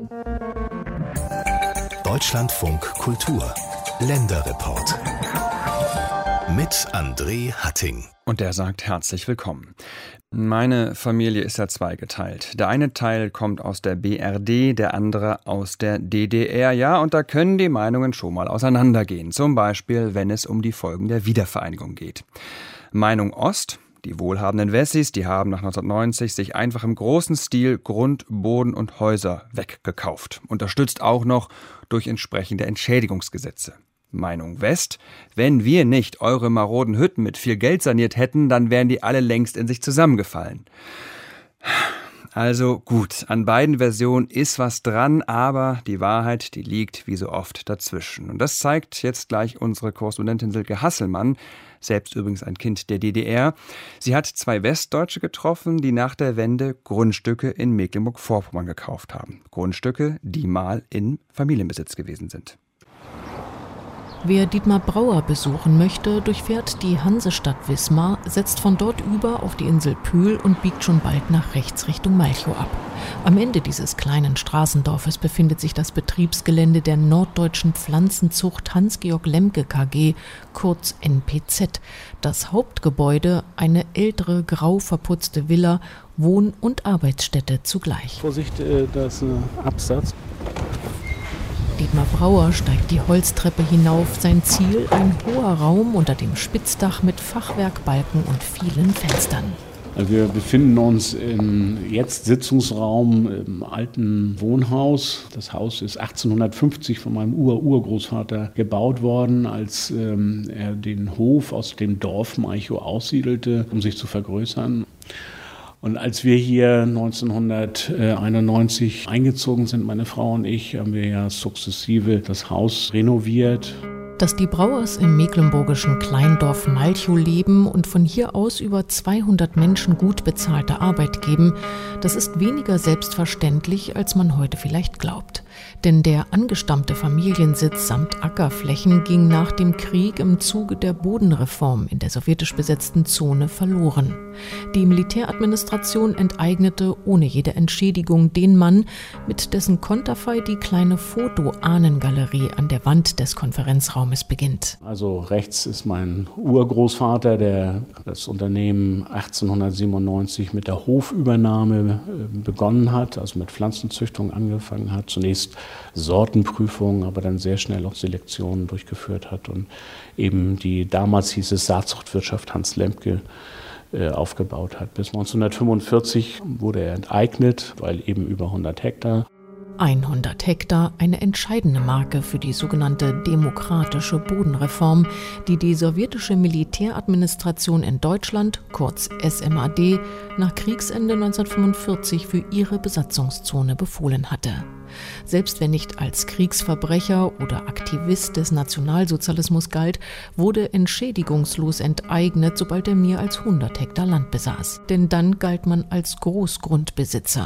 Deutschlandfunk Kultur Länderreport mit André Hatting. Und der sagt herzlich willkommen. Meine Familie ist ja zweigeteilt. Der eine Teil kommt aus der BRD, der andere aus der DDR. Ja, und da können die Meinungen schon mal auseinandergehen. Zum Beispiel, wenn es um die Folgen der Wiedervereinigung geht. Meinung Ost: Die wohlhabenden Wessis, die haben nach 1990 sich einfach im großen Stil Grund, Boden und Häuser weggekauft. Unterstützt auch noch durch entsprechende Entschädigungsgesetze. Meinung West: Wenn wir nicht eure maroden Hütten mit viel Geld saniert hätten, dann wären die alle längst in sich zusammengefallen. Also gut, an beiden Versionen ist was dran, aber die Wahrheit, die liegt wie so oft dazwischen. Und das zeigt jetzt gleich unsere Korrespondentin Silke Hasselmann, selbst übrigens ein Kind der DDR. Sie hat 2 Westdeutsche getroffen, die nach der Wende Grundstücke in Mecklenburg-Vorpommern gekauft haben. Grundstücke, die mal in Familienbesitz gewesen sind. Wer Dietmar Brauer besuchen möchte, durchfährt die Hansestadt Wismar, setzt von dort über auf die Insel Pühl und biegt schon bald nach rechts Richtung Malchow ab. Am Ende dieses kleinen Straßendorfes befindet sich das Betriebsgelände der Norddeutschen Pflanzenzucht Hans-Georg Lemke KG, kurz NPZ. Das Hauptgebäude, eine ältere, grau verputzte Villa, Wohn- und Arbeitsstätte zugleich. Vorsicht, da ist ein Absatz. Dietmar Brauer steigt die Holztreppe hinauf. Sein Ziel: ein hoher Raum unter dem Spitzdach mit Fachwerkbalken und vielen Fenstern. Wir befinden uns im jetzt Sitzungsraum im alten Wohnhaus. Das Haus ist 1850 von meinem Urgroßvater gebaut worden, als er den Hof aus dem Dorf Malchow aussiedelte, um sich zu vergrößern. Und als wir hier 1991 eingezogen sind, meine Frau und ich, haben wir ja sukzessive das Haus renoviert. Dass die Brauers im mecklenburgischen Kleindorf Malchow leben und von hier aus über 200 Menschen gut bezahlte Arbeit geben, das ist weniger selbstverständlich, als man heute vielleicht glaubt. Denn der angestammte Familiensitz samt Ackerflächen ging nach dem Krieg im Zuge der Bodenreform in der sowjetisch besetzten Zone verloren. Die Militäradministration enteignete ohne jede Entschädigung den Mann, mit dessen Konterfei die kleine Foto-Ahnengalerie an der Wand des Konferenzraumes beginnt. Also rechts ist mein Urgroßvater, der das Unternehmen 1897 mit der Hofübernahme begonnen hat, also mit Pflanzenzüchtung angefangen hat. Zunächst Sortenprüfungen, aber dann sehr schnell auch Selektionen durchgeführt hat und eben die, damals hieß es Saatzuchtwirtschaft Hans Lemke, aufgebaut hat. Bis 1945 wurde er enteignet, weil eben über 100 Hektar. 100 Hektar, eine entscheidende Marke für die sogenannte demokratische Bodenreform, die die sowjetische Militäradministration in Deutschland, kurz SMAD, nach Kriegsende 1945 für ihre Besatzungszone befohlen hatte. Selbst wenn nicht als Kriegsverbrecher oder Aktivist des Nationalsozialismus galt, wurde entschädigungslos enteignet, sobald er mehr als 100 Hektar Land besaß. Denn dann galt man als Großgrundbesitzer.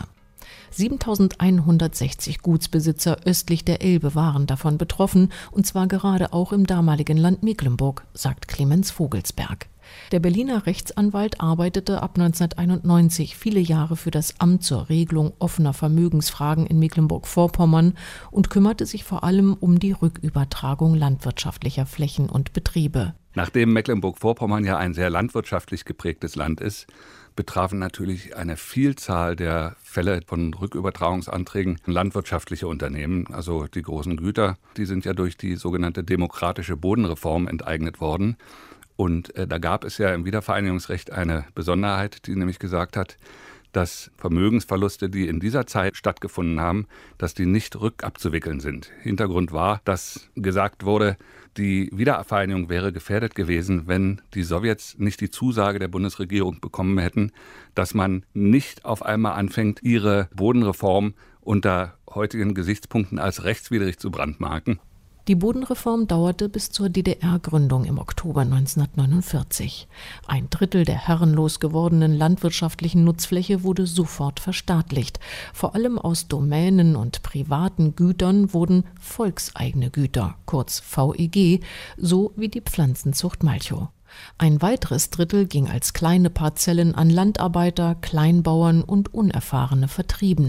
7.160 Gutsbesitzer östlich der Elbe waren davon betroffen, und zwar gerade auch im damaligen Land Mecklenburg, sagt Clemens Vogelsberg. Der Berliner Rechtsanwalt arbeitete ab 1991 viele Jahre für das Amt zur Regelung offener Vermögensfragen in Mecklenburg-Vorpommern und kümmerte sich vor allem um die Rückübertragung landwirtschaftlicher Flächen und Betriebe. Nachdem Mecklenburg-Vorpommern ja ein sehr landwirtschaftlich geprägtes Land ist, betrafen natürlich eine Vielzahl der Fälle von Rückübertragungsanträgen landwirtschaftliche Unternehmen, also die großen Güter. Die sind ja durch die sogenannte demokratische Bodenreform enteignet worden. Und da gab es ja im Wiedervereinigungsrecht eine Besonderheit, die nämlich gesagt hat, dass Vermögensverluste, die in dieser Zeit stattgefunden haben, dass die nicht rückabzuwickeln sind. Hintergrund war, dass gesagt wurde, die Wiedervereinigung wäre gefährdet gewesen, wenn die Sowjets nicht die Zusage der Bundesregierung bekommen hätten, dass man nicht auf einmal anfängt, ihre Bodenreform unter heutigen Gesichtspunkten als rechtswidrig zu brandmarken. Die Bodenreform dauerte bis zur DDR-Gründung im Oktober 1949. 1/3 der herrenlos gewordenen landwirtschaftlichen Nutzfläche wurde sofort verstaatlicht. Vor allem aus Domänen und privaten Gütern wurden volkseigene Güter, kurz VEG, so wie die Pflanzenzucht Malchow. Ein weiteres Drittel ging als kleine Parzellen an Landarbeiter, Kleinbauern und unerfahrene Vertriebene.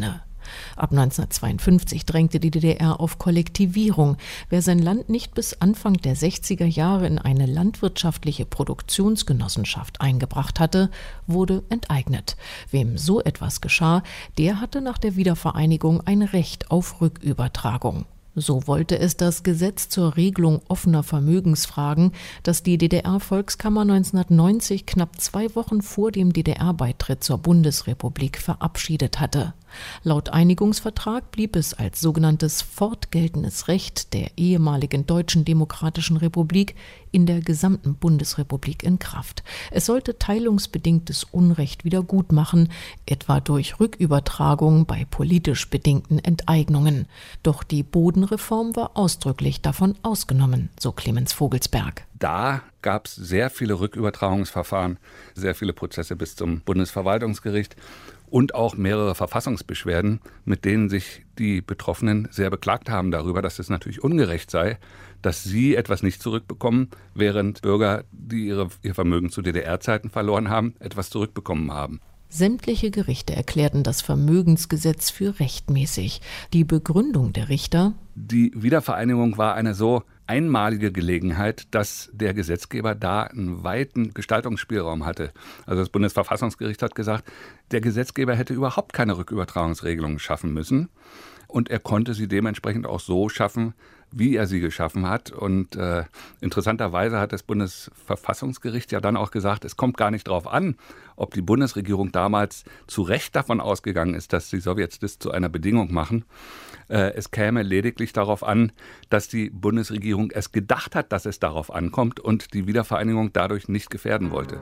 Ab 1952 drängte die DDR auf Kollektivierung. Wer sein Land nicht bis Anfang der 60er Jahre in eine landwirtschaftliche Produktionsgenossenschaft eingebracht hatte, wurde enteignet. Wem so etwas geschah, der hatte nach der Wiedervereinigung ein Recht auf Rückübertragung. So wollte es das Gesetz zur Regelung offener Vermögensfragen, das die DDR-Volkskammer 1990 knapp 2 Wochen vor dem DDR-Beitritt zur Bundesrepublik verabschiedet hatte. Laut Einigungsvertrag blieb es als sogenanntes fortgeltendes Recht der ehemaligen Deutschen Demokratischen Republik in der gesamten Bundesrepublik in Kraft. Es sollte teilungsbedingtes Unrecht wiedergutmachen, etwa durch Rückübertragung bei politisch bedingten Enteignungen. Doch die Bodenreform war ausdrücklich davon ausgenommen, so Clemens Vogelsberg. Da gab es sehr viele Rückübertragungsverfahren, sehr viele Prozesse bis zum Bundesverwaltungsgericht und auch mehrere Verfassungsbeschwerden, mit denen sich die Betroffenen sehr beklagt haben darüber, dass es natürlich ungerecht sei, dass sie etwas nicht zurückbekommen, während Bürger, die ihr Vermögen zu DDR-Zeiten verloren haben, etwas zurückbekommen haben. Sämtliche Gerichte erklärten das Vermögensgesetz für rechtmäßig. Die Begründung der Richter: Die Wiedervereinigung war eine so einmalige Gelegenheit, dass der Gesetzgeber da einen weiten Gestaltungsspielraum hatte. Also das Bundesverfassungsgericht hat gesagt, der Gesetzgeber hätte überhaupt keine Rückübertragungsregelungen schaffen müssen. Und er konnte sie dementsprechend auch so schaffen, wie er sie geschaffen hat. Und interessanterweise hat das Bundesverfassungsgericht ja dann auch gesagt, es kommt gar nicht darauf an, ob die Bundesregierung damals zu Recht davon ausgegangen ist, dass die Sowjets das zu einer Bedingung machen. Es käme lediglich darauf an, dass die Bundesregierung es gedacht hat, dass es darauf ankommt und die Wiedervereinigung dadurch nicht gefährden wollte.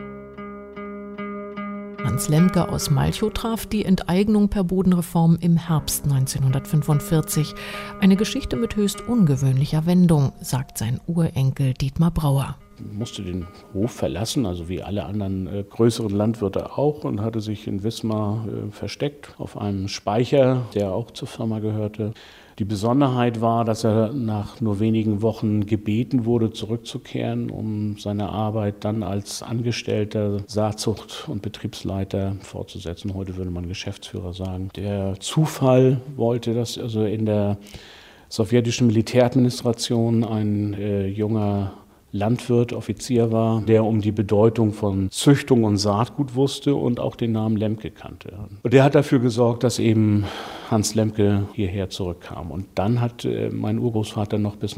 Hans Lemke aus Malchow traf die Enteignung per Bodenreform im Herbst 1945. Eine Geschichte mit höchst ungewöhnlicher Wendung, sagt sein Urenkel Dietmar Brauer. Ich musste den Hof verlassen, also wie alle anderen größeren Landwirte auch, und hatte sich in Wismar versteckt auf einem Speicher, der auch zur Firma gehörte. Die Besonderheit war, dass er nach nur wenigen Wochen gebeten wurde, zurückzukehren, um seine Arbeit dann als Angestellter Saatzucht- und Betriebsleiter fortzusetzen. Heute würde man Geschäftsführer sagen. Der Zufall wollte, dass also in der sowjetischen Militäradministration ein junger Landwirt, Offizier war, der um die Bedeutung von Züchtung und Saatgut wusste und auch den Namen Lemke kannte. Und der hat dafür gesorgt, dass eben Hans Lemke hierher zurückkam. Und dann hat mein Urgroßvater noch bis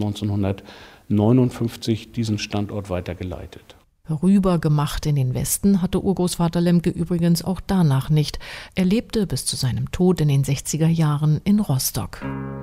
1959 diesen Standort weitergeleitet. Rübergemacht in den Westen hatte Urgroßvater Lemke übrigens auch danach nicht. Er lebte bis zu seinem Tod in den 60er Jahren in Rostock.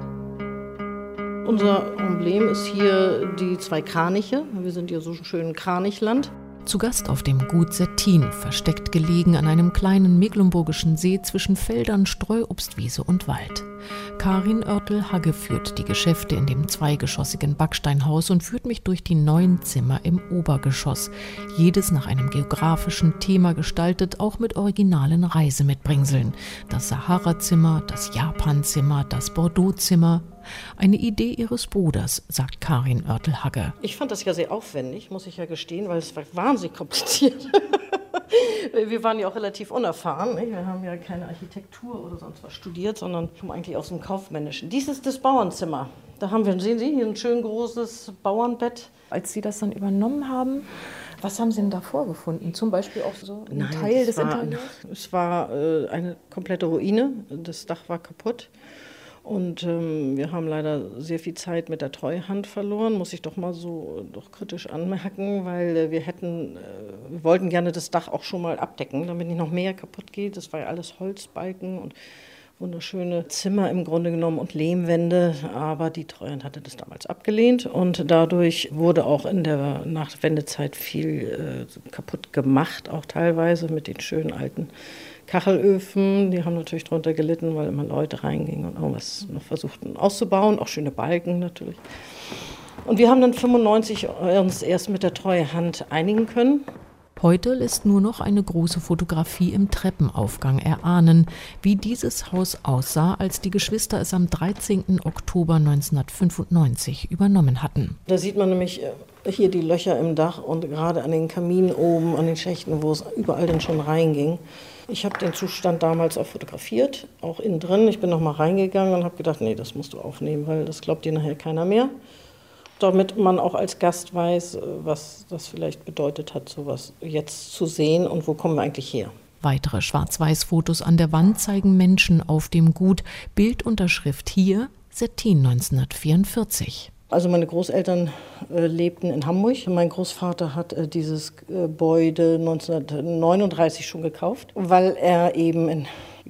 Unser Emblem ist hier die 2 Kraniche. Wir sind hier so ein schönes Kranichland. Zu Gast auf dem Gut Settin, versteckt gelegen an einem kleinen mecklenburgischen See zwischen Feldern, Streuobstwiese und Wald. Karin Oertel-Hagge führt die Geschäfte in dem 2-geschossigen Backsteinhaus und führt mich durch die 9 Zimmer im Obergeschoss. Jedes nach einem geografischen Thema gestaltet, auch mit originalen Reisemitbringseln. Das Sahara-Zimmer, das Japan-Zimmer, das Bordeaux-Zimmer. Eine Idee ihres Bruders, sagt Karin Oertel-Hagge. Ich fand das ja sehr aufwendig, muss ich ja gestehen, weil es war wahnsinnig kompliziert. Wir waren ja auch relativ unerfahren. Nicht? Wir haben ja keine Architektur oder sonst was studiert, sondern kommen eigentlich aus dem Kaufmännischen. Dies ist das Bauernzimmer. Da haben wir, sehen Sie, hier ein schön großes Bauernbett. Als Sie das dann übernommen haben, was haben Sie denn da vorgefunden? Zum Beispiel auch so ein Teil des Interieurs? Es war eine komplette Ruine. Das Dach war kaputt. Und wir haben leider sehr viel Zeit mit der Treuhand verloren, muss ich doch mal so doch kritisch anmerken, weil wir wollten gerne das Dach auch schon mal abdecken, damit nicht noch mehr kaputt geht. Das war ja alles Holzbalken und wunderschöne Zimmer im Grunde genommen und Lehmwände, aber die Treuhand hatte das damals abgelehnt und dadurch wurde auch in der Nachwendezeit viel kaputt gemacht, auch teilweise mit den schönen alten Kachelöfen, die haben natürlich darunter gelitten, weil immer Leute reingingen und irgendwas noch versuchten auszubauen, auch schöne Balken natürlich. Und wir haben dann 1995 uns erst mit der Treuhand einigen können. Heute lässt nur noch eine große Fotografie im Treppenaufgang erahnen, wie dieses Haus aussah, als die Geschwister es am 13. Oktober 1995 übernommen hatten. Da sieht man nämlich Hier die Löcher im Dach und gerade an den Kaminen oben, an den Schächten, wo es überall dann schon reinging. Ich habe den Zustand damals auch fotografiert, auch innen drin. Ich bin noch mal reingegangen und habe gedacht, nee, das musst du aufnehmen, weil das glaubt dir nachher keiner mehr. Damit man auch als Gast weiß, was das vielleicht bedeutet hat, sowas jetzt zu sehen und wo kommen wir eigentlich her. Weitere Schwarz-Weiß-Fotos an der Wand zeigen Menschen auf dem Gut. Bildunterschrift hier, Stettin 1944. Also meine Großeltern lebten in Hamburg. Mein Großvater hat dieses Gebäude 1939 schon gekauft, weil er eben,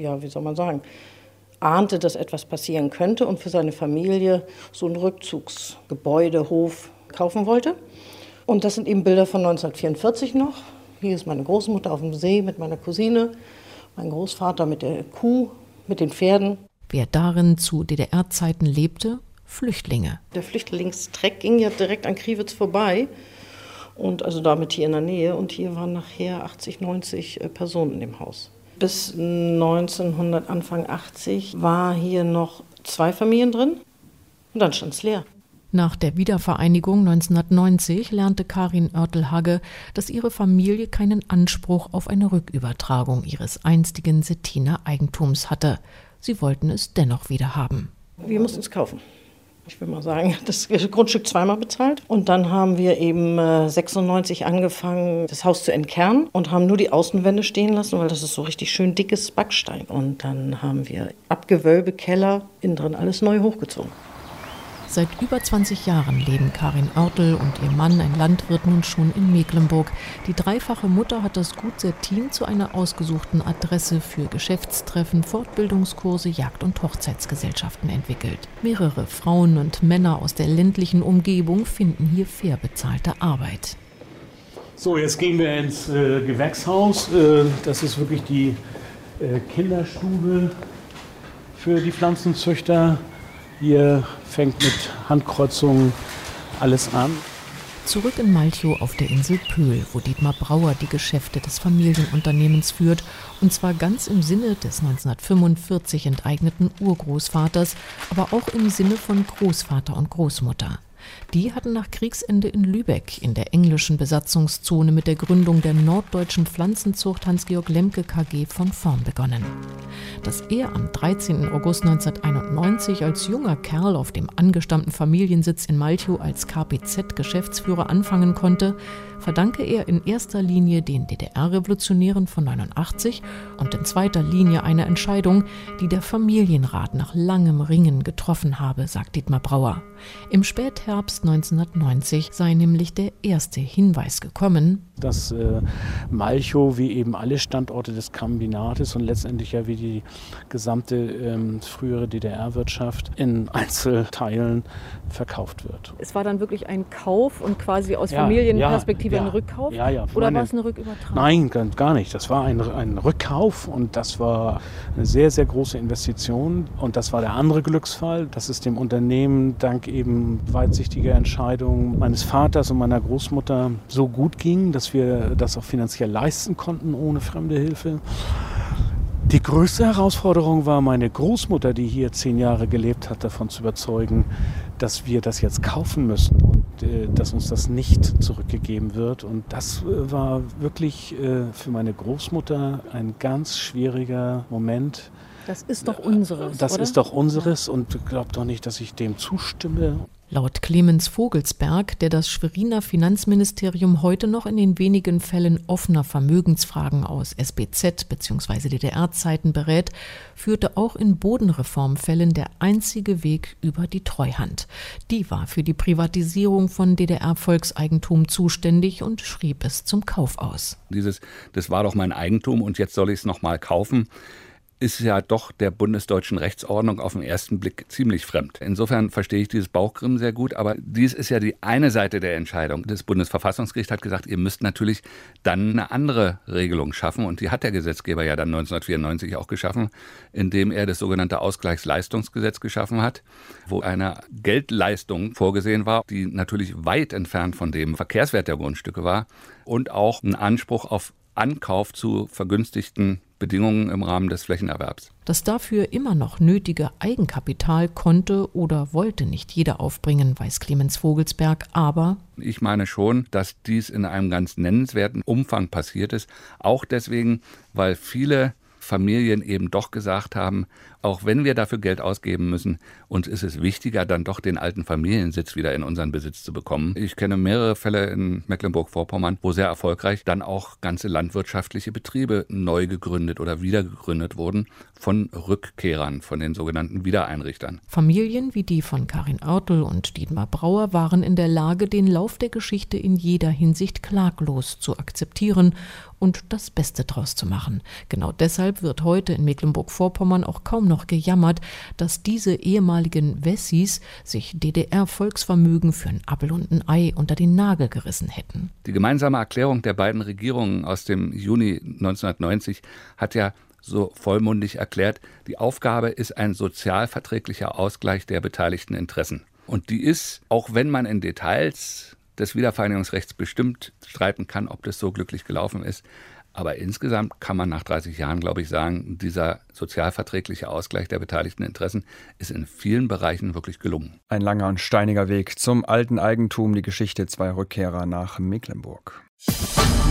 ahnte, dass etwas passieren könnte und für seine Familie so ein Rückzugsgebäude, Hof kaufen wollte. Und das sind eben Bilder von 1944 noch. Hier ist meine Großmutter auf dem See mit meiner Cousine, mein Großvater mit der Kuh, mit den Pferden. Wer darin zu DDR-Zeiten lebte? Flüchtlinge. Der Flüchtlingstreck ging ja direkt an Kriwitz vorbei und also damit hier in der Nähe. Und hier waren nachher 80, 90 Personen in dem Haus. Bis 1900, Anfang 80 war hier noch 2 Familien drin und dann stand es leer. Nach der Wiedervereinigung 1990 lernte Karin Oertel-Hagge, dass ihre Familie keinen Anspruch auf eine Rückübertragung ihres einstigen Stettiner Eigentums hatte. Sie wollten es dennoch wieder haben. Wir mussten es kaufen. Ich will mal sagen, das Grundstück 2-mal bezahlt. Und dann haben wir eben 96 angefangen, das Haus zu entkernen und haben nur die Außenwände stehen lassen, weil das ist so richtig schön dickes Backstein. Und dann haben wir Abgewölbe, Keller, innen drin alles neu hochgezogen. Seit über 20 Jahren leben Karin Oertel und ihr Mann, ein Landwirt, nun schon in Mecklenburg. Die dreifache Mutter hat das Gut Stettin zu einer ausgesuchten Adresse für Geschäftstreffen, Fortbildungskurse, Jagd- und Hochzeitsgesellschaften entwickelt. Mehrere Frauen und Männer aus der ländlichen Umgebung finden hier fair bezahlte Arbeit. So, jetzt gehen wir ins Gewächshaus. Das ist wirklich die Kinderstube für die Pflanzenzüchter. Hier fängt mit Handkreuzungen alles an. Zurück in Malchow auf der Insel Pöhl, wo Dietmar Brauer die Geschäfte des Familienunternehmens führt. Und zwar ganz im Sinne des 1945 enteigneten Urgroßvaters, aber auch im Sinne von Großvater und Großmutter. Die hatten nach Kriegsende in Lübeck in der englischen Besatzungszone mit der Gründung der norddeutschen Pflanzenzucht Hans-Georg Lemke KG von vorn begonnen. Dass er am 13. August 1991 als junger Kerl auf dem angestammten Familiensitz in Malchow als KPZ-Geschäftsführer anfangen konnte, verdanke er in erster Linie den DDR-Revolutionären von 89 und in zweiter Linie einer Entscheidung, die der Familienrat nach langem Ringen getroffen habe, sagt Dietmar Brauer. Im Spätherbst 1990 sei nämlich der erste Hinweis gekommen, dass Malchow, wie eben alle Standorte des Kombinates und letztendlich ja wie die gesamte frühere DDR-Wirtschaft in Einzelteilen verkauft wird. Es war dann wirklich ein Kauf und quasi aus Familienperspektive ein Rückkauf? Ja. Oder war es eine Rückübertragung? Nein, gar nicht. Das war ein Rückkauf und das war eine sehr, sehr große Investition. Und das war der andere Glücksfall, dass es dem Unternehmen dank eben weitsichtiger Entscheidungen meines Vaters und meiner Großmutter so gut ging, dass wir das auch finanziell leisten konnten ohne fremde Hilfe. Die größte Herausforderung war, meine Großmutter, die hier 10 Jahre gelebt hat, davon zu überzeugen, dass wir das jetzt kaufen müssen und dass uns das nicht zurückgegeben wird. Und das war wirklich für meine Großmutter ein ganz schwieriger Moment. Das ist doch unseres, Das oder? ist doch unseres und glaubt doch nicht, dass ich dem zustimme. Laut Clemens Vogelsberg, der das Schweriner Finanzministerium heute noch in den wenigen Fällen offener Vermögensfragen aus SBZ bzw. DDR-Zeiten berät, führte auch in Bodenreformfällen der einzige Weg über die Treuhand. Die war für die Privatisierung von DDR-Volkseigentum zuständig und schrieb es zum Kauf aus. Das war doch mein Eigentum und jetzt soll ich es nochmal kaufen, ist ja doch der bundesdeutschen Rechtsordnung auf den ersten Blick ziemlich fremd. Insofern verstehe ich dieses Bauchgrimmen sehr gut, aber dies ist ja die eine Seite der Entscheidung. Das Bundesverfassungsgericht hat gesagt, ihr müsst natürlich dann eine andere Regelung schaffen und die hat der Gesetzgeber ja dann 1994 auch geschaffen, indem er das sogenannte Ausgleichsleistungsgesetz geschaffen hat, wo eine Geldleistung vorgesehen war, die natürlich weit entfernt von dem Verkehrswert der Grundstücke war und auch einen Anspruch auf Ankauf zu vergünstigten Bedingungen im Rahmen des Flächenerwerbs. Das dafür immer noch nötige Eigenkapital konnte oder wollte nicht jeder aufbringen, weiß Clemens Vogelsberg, aber ich meine schon, dass dies in einem ganz nennenswerten Umfang passiert ist. Auch deswegen, weil viele Familien eben doch gesagt haben, auch wenn wir dafür Geld ausgeben müssen, uns ist es wichtiger, dann doch den alten Familiensitz wieder in unseren Besitz zu bekommen. Ich kenne mehrere Fälle in Mecklenburg-Vorpommern, wo sehr erfolgreich dann auch ganze landwirtschaftliche Betriebe neu gegründet oder wiedergegründet wurden von Rückkehrern, von den sogenannten Wiedereinrichtern. Familien wie die von Karin Oertel und Dietmar Brauer waren in der Lage, den Lauf der Geschichte in jeder Hinsicht klaglos zu akzeptieren und das Beste draus zu machen. Genau deshalb wird heute in Mecklenburg-Vorpommern auch kaum noch gejammert, dass diese ehemaligen Wessis sich DDR-Volksvermögen für ein Appel und ein Ei unter den Nagel gerissen hätten. Die gemeinsame Erklärung der beiden Regierungen aus dem Juni 1990 hat ja so vollmundig erklärt, die Aufgabe ist ein sozialverträglicher Ausgleich der beteiligten Interessen. Und die ist, auch wenn man in Details des Wiedervereinigungsrechts bestimmt streiten kann, ob das so glücklich gelaufen ist, aber insgesamt kann man nach 30 Jahren, glaube ich, sagen, dieser sozialverträgliche Ausgleich der beteiligten Interessen ist in vielen Bereichen wirklich gelungen. Ein langer und steiniger Weg zum alten Eigentum, die Geschichte 2 Rückkehrer nach Mecklenburg.